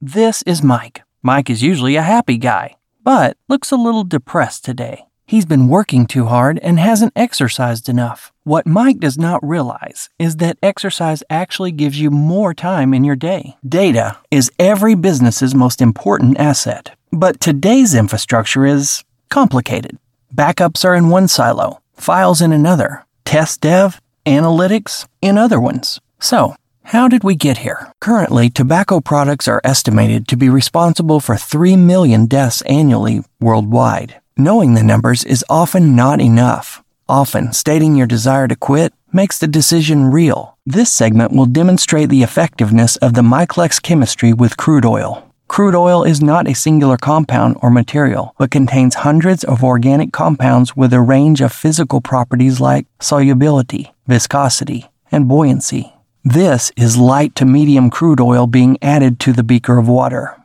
This is Mike. Mike is usually a happy guy, but looks a little depressed today. He's been working too hard and hasn't exercised enough. What Mike does not realize is that exercise actually gives you more time in your day. Data is every business's most important asset, but today's infrastructure is complicated. Backups are in one silo, files in another, test dev, analytics in other ones. So, how did we get here? Currently, tobacco products are estimated to be responsible for 3 million deaths annually worldwide. Knowing the numbers is often not enough. Often, stating your desire to quit makes the decision real. This segment will demonstrate the effectiveness of the Myclex chemistry with crude oil. Crude oil is not a singular compound or material, but contains hundreds of organic compounds with a range of physical properties like solubility, viscosity, and buoyancy. This is light to medium crude oil being added to the beaker of water.